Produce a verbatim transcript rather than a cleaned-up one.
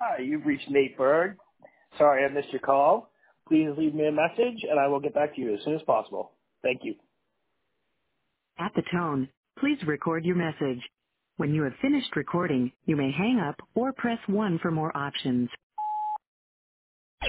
Hi, you've reached Nate Berg. Sorry I missed your call. Please leave me a message, and I will get back to you as soon as possible. Thank you. At the tone, please record your message. When you have finished recording, you may hang up or press one for more options.